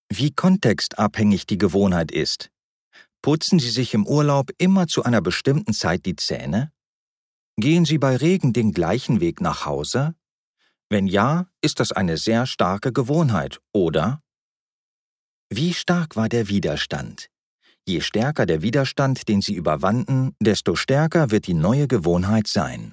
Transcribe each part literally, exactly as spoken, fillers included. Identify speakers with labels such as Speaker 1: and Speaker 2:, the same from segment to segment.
Speaker 1: Wie kontextabhängig die Gewohnheit ist. Putzen Sie sich im Urlaub immer zu einer bestimmten Zeit die Zähne? Gehen Sie bei Regen den gleichen Weg nach Hause? Wenn ja, ist das eine sehr starke Gewohnheit, oder? Wie stark war der Widerstand? Je stärker der Widerstand, den Sie überwanden, desto stärker wird die neue Gewohnheit sein.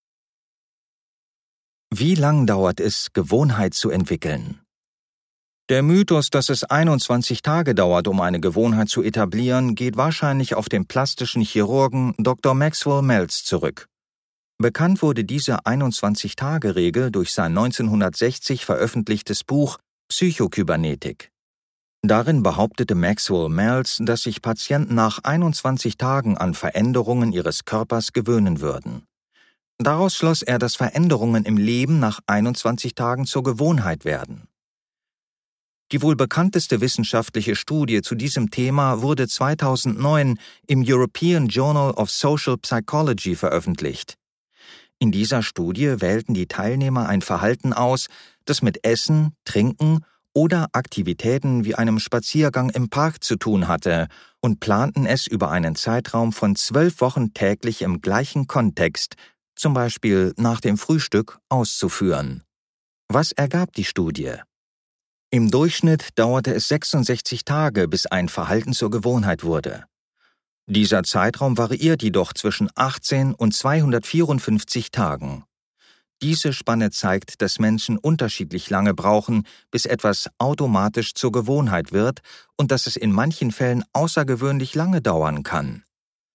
Speaker 1: Wie lang dauert es, Gewohnheit zu entwickeln? Der Mythos, dass es einundzwanzig Tage dauert, um eine Gewohnheit zu etablieren, geht wahrscheinlich auf den plastischen Chirurgen Doktor Maxwell Maltz zurück. Bekannt wurde diese einundzwanzig-Tage-Regel durch sein neunzehnhundertsechzig veröffentlichtes Buch Psychokybernetik. Darin behauptete Maxwell Maltz, dass sich Patienten nach einundzwanzig Tagen an Veränderungen ihres Körpers gewöhnen würden. Daraus schloss er, dass Veränderungen im Leben nach einundzwanzig Tagen zur Gewohnheit werden. Die wohl bekannteste wissenschaftliche Studie zu diesem Thema wurde zweitausendneun im European Journal of Social Psychology veröffentlicht. In dieser Studie wählten die Teilnehmer ein Verhalten aus, das mit Essen, Trinken oder Aktivitäten wie einem Spaziergang im Park zu tun hatte und planten es über einen Zeitraum von zwölf Wochen täglich im gleichen Kontext, zum Beispiel nach dem Frühstück, auszuführen. Was ergab die Studie? Im Durchschnitt dauerte es sechsundsechzig Tage, bis ein Verhalten zur Gewohnheit wurde. Dieser Zeitraum variiert jedoch zwischen achtzehn und zweihundertvierundfünfzig Tagen. Diese Spanne zeigt, dass Menschen unterschiedlich lange brauchen, bis etwas automatisch zur Gewohnheit wird und dass es in manchen Fällen außergewöhnlich lange dauern kann.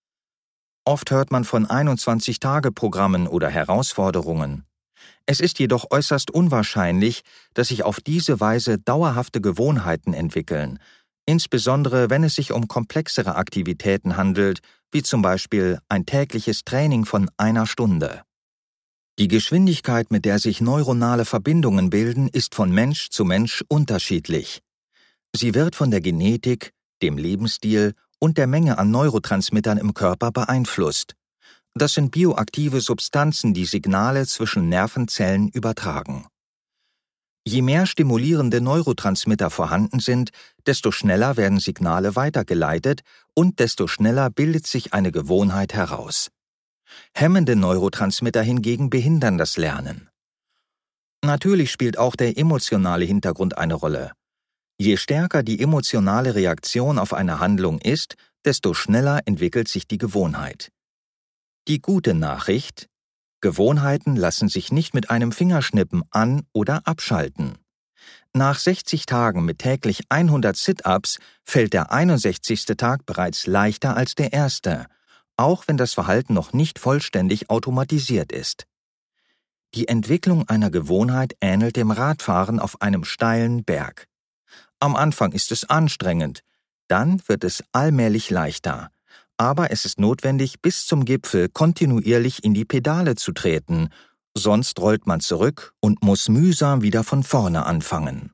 Speaker 1: Oft hört man von einundzwanzig-Tage-Programmen oder Herausforderungen. Es ist jedoch äußerst unwahrscheinlich, dass sich auf diese Weise dauerhafte Gewohnheiten entwickeln, insbesondere wenn es sich um komplexere Aktivitäten handelt, wie zum Beispiel ein tägliches Training von einer Stunde. Die Geschwindigkeit, mit der sich neuronale Verbindungen bilden, ist von Mensch zu Mensch unterschiedlich. Sie wird von der Genetik, dem Lebensstil und der Menge an Neurotransmittern im Körper beeinflusst. Das sind bioaktive Substanzen, die Signale zwischen Nervenzellen übertragen. Je mehr stimulierende Neurotransmitter vorhanden sind, desto schneller werden Signale weitergeleitet und desto schneller bildet sich eine Gewohnheit heraus. Hemmende Neurotransmitter hingegen behindern das Lernen. Natürlich spielt auch der emotionale Hintergrund eine Rolle. Je stärker die emotionale Reaktion auf eine Handlung ist, desto schneller entwickelt sich die Gewohnheit. Die gute Nachricht: Gewohnheiten lassen sich nicht mit einem Fingerschnippen an- oder abschalten. Nach sechzig Tagen mit täglich hundert Sit-ups fällt der einundsechzigste Tag bereits leichter als der erste, auch wenn das Verhalten noch nicht vollständig automatisiert ist. Die Entwicklung einer Gewohnheit ähnelt dem Radfahren auf einem steilen Berg. Am Anfang ist es anstrengend, dann wird es allmählich leichter. Aber es ist notwendig, bis zum Gipfel kontinuierlich in die Pedale zu treten, sonst rollt man zurück und muss mühsam wieder von vorne anfangen.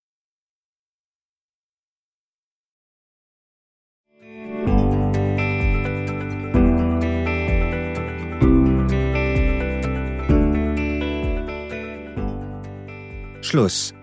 Speaker 1: Schluss.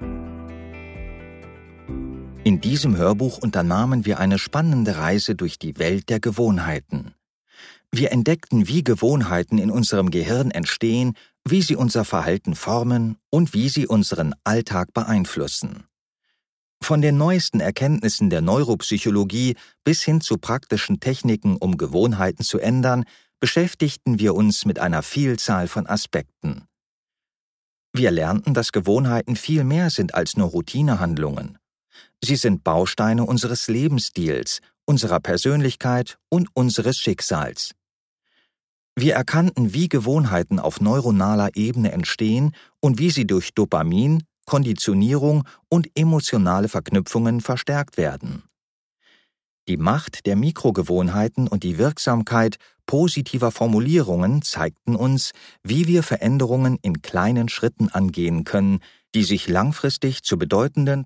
Speaker 1: In diesem Hörbuch unternahmen wir eine spannende Reise durch die Welt der Gewohnheiten. Wir entdeckten, wie Gewohnheiten in unserem Gehirn entstehen, wie sie unser Verhalten formen und wie sie unseren Alltag beeinflussen. Von den neuesten Erkenntnissen der Neuropsychologie bis hin zu praktischen Techniken, um Gewohnheiten zu ändern, beschäftigten wir uns mit einer Vielzahl von Aspekten. Wir lernten, dass Gewohnheiten viel mehr sind als nur Routinehandlungen. Sie sind Bausteine unseres Lebensstils, unserer Persönlichkeit und unseres Schicksals. Wir erkannten, wie Gewohnheiten auf neuronaler Ebene entstehen und wie sie durch Dopamin, Konditionierung und emotionale Verknüpfungen verstärkt werden. Die Macht der Mikrogewohnheiten und die Wirksamkeit positiver Formulierungen zeigten uns, wie wir Veränderungen in kleinen Schritten angehen können, die sich langfristig zu bedeutenden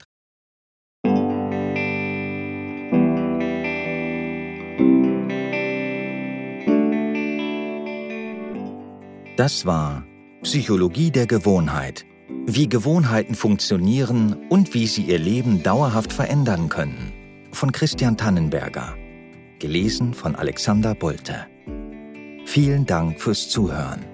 Speaker 1: Das war Psychologie der Gewohnheit Wie Gewohnheiten funktionieren und wie sie ihr Leben dauerhaft verändern können. Von Christian Tannenberger. Gelesen von Alexander Bolte. Vielen Dank fürs Zuhören.